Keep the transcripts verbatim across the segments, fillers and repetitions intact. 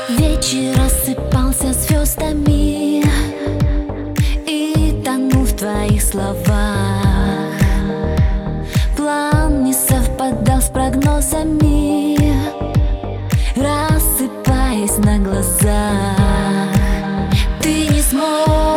Вечер рассыпался звездами и тонул в твоих словах. План не совпадал с прогнозами, рассыпаясь на глазах. Ты не смог,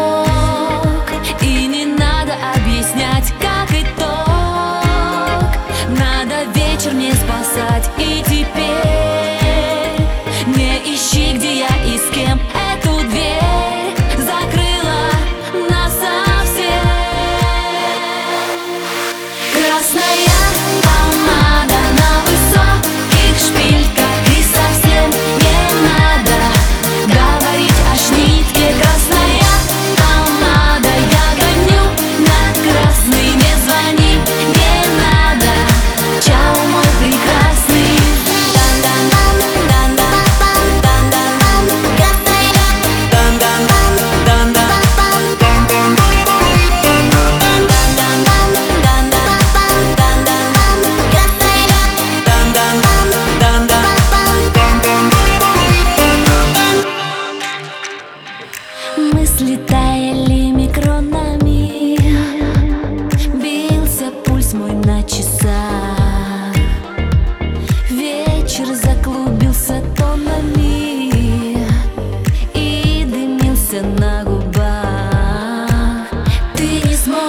и не надо объяснять, как итог. Надо вечер мне спасать, и теперь не ищи, где я и с кем. Эту дверь закрыла насовсем. Красная помада на высоких шпильках, и совсем не надо говорить аж нитке. Красная помада, я гоню на красный, не звони, не надо. Чао, мой прекрасный. Мысли таяли микронами, бился пульс мой на часах. Вечер заклубился тоннами и дымился на губах. Ты не смог,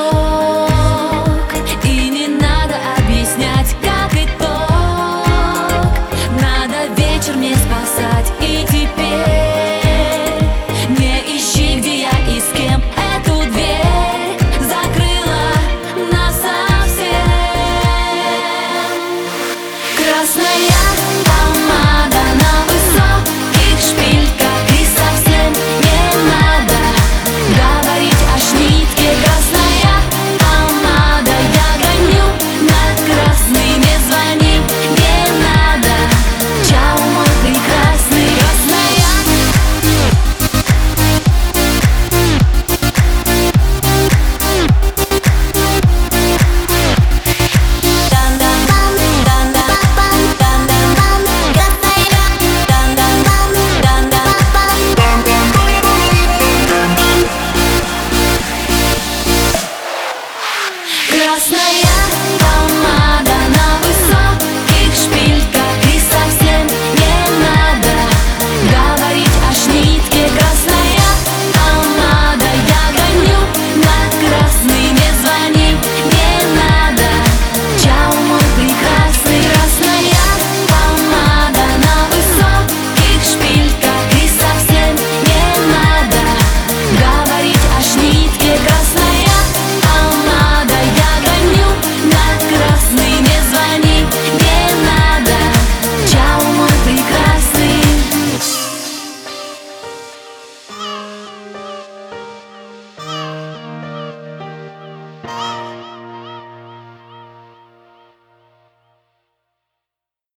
и не надо объяснять, как итог. Надо вечер мне спасать, и теперь не ищи, где я и с кем. Эту дверь закрыла насовсем. Красная